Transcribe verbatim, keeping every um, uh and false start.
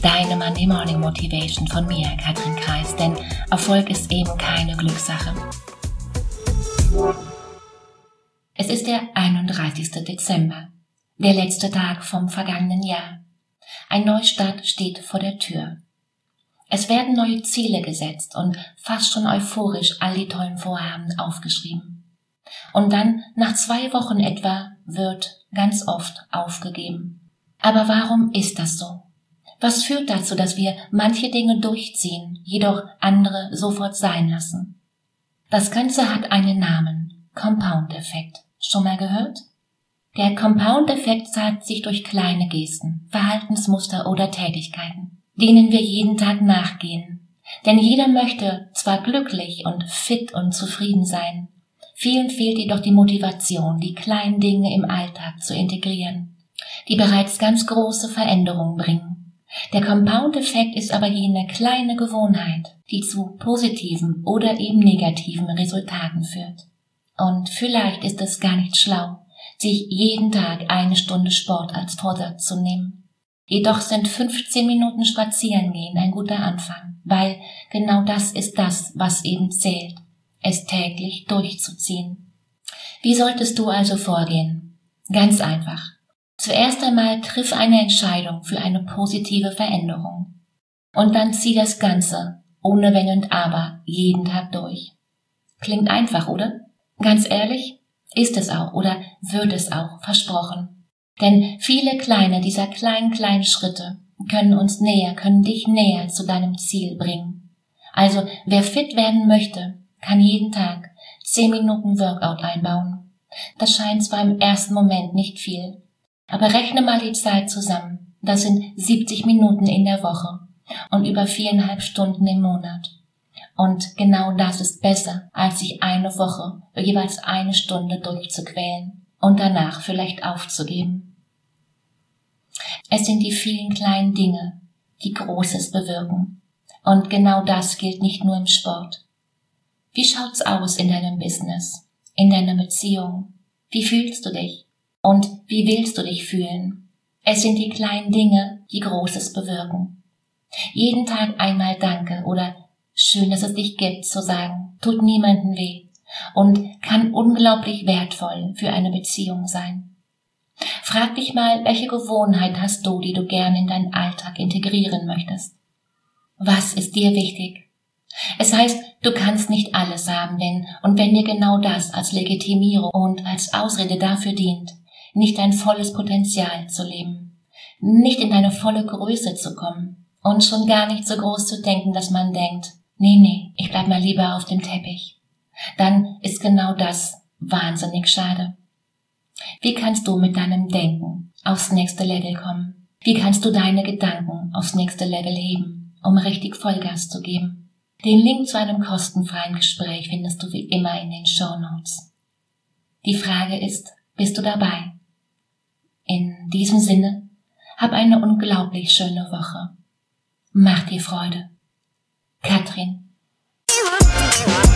deine Monday Morning Motivation von mir, Katrin Kreis, denn Erfolg ist eben keine Glückssache. Es ist der einunddreißigste Dezember, der letzte Tag vom vergangenen Jahr. Ein Neustart steht vor der Tür. Es werden neue Ziele gesetzt und fast schon euphorisch all die tollen Vorhaben aufgeschrieben. Und dann, nach zwei Wochen etwa, wird ganz oft aufgegeben. Aber warum ist das so? Was führt dazu, dass wir manche Dinge durchziehen, jedoch andere sofort sein lassen? Das Ganze hat einen Namen: Compound-Effekt. Schon mal gehört? Der Compound-Effekt zeigt sich durch kleine Gesten, Verhaltensmuster oder Tätigkeiten, denen wir jeden Tag nachgehen. Denn jeder möchte zwar glücklich und fit und zufrieden sein, vielen fehlt jedoch die Motivation, die kleinen Dinge im Alltag zu integrieren, die bereits ganz große Veränderungen bringen. Der Compound-Effekt ist aber jene kleine Gewohnheit, die zu positiven oder eben negativen Resultaten führt. Und vielleicht ist es gar nicht schlau, sich jeden Tag eine Stunde Sport als Vorsatz zu nehmen. Jedoch sind fünfzehn Minuten Spazierengehen ein guter Anfang, weil genau das ist das, was eben zählt, es täglich durchzuziehen. Wie solltest du also vorgehen? Ganz einfach. Zuerst einmal triff eine Entscheidung für eine positive Veränderung. Und dann zieh das Ganze, ohne Wenn und Aber, jeden Tag durch. Klingt einfach, oder? Ganz ehrlich, ist es auch oder wird es auch, versprochen. Denn viele kleine dieser kleinen, kleinen Schritte können uns näher, können dich näher zu deinem Ziel bringen. Also, wer fit werden möchte, kann jeden Tag zehn Minuten Workout einbauen. Das scheint zwar im ersten Moment nicht viel, aber rechne mal die Zeit zusammen. Das sind siebzig Minuten in der Woche und über viereinhalb Stunden im Monat. Und genau das ist besser, als sich eine Woche jeweils eine Stunde durchzuquälen und danach vielleicht aufzugeben. Es sind die vielen kleinen Dinge, die Großes bewirken. Und genau das gilt nicht nur im Sport. Wie schaut's aus in deinem Business, in deiner Beziehung? Wie fühlst du dich? Und wie willst du dich fühlen? Es sind die kleinen Dinge, die Großes bewirken. Jeden Tag einmal Danke oder schön, dass es dich gibt, zu sagen, tut niemandem weh und kann unglaublich wertvoll für eine Beziehung sein. Frag dich mal, welche Gewohnheit hast du, die du gerne in deinen Alltag integrieren möchtest? Was ist dir wichtig? Es heißt, du kannst nicht alles haben, wenn und wenn dir genau das als Legitimierung und als Ausrede dafür dient, nicht dein volles Potenzial zu leben, nicht in deine volle Größe zu kommen und schon gar nicht so groß zu denken, dass man denkt, nee, nee, ich bleib mal lieber auf dem Teppich. Dann ist genau das wahnsinnig schade. Wie kannst du mit deinem Denken aufs nächste Level kommen? Wie kannst du deine Gedanken aufs nächste Level heben, um richtig Vollgas zu geben? Den Link zu einem kostenfreien Gespräch findest du wie immer in den Shownotes. Die Frage ist, bist du dabei? In diesem Sinne, hab eine unglaublich schöne Woche. Mach dir Freude. Katrin.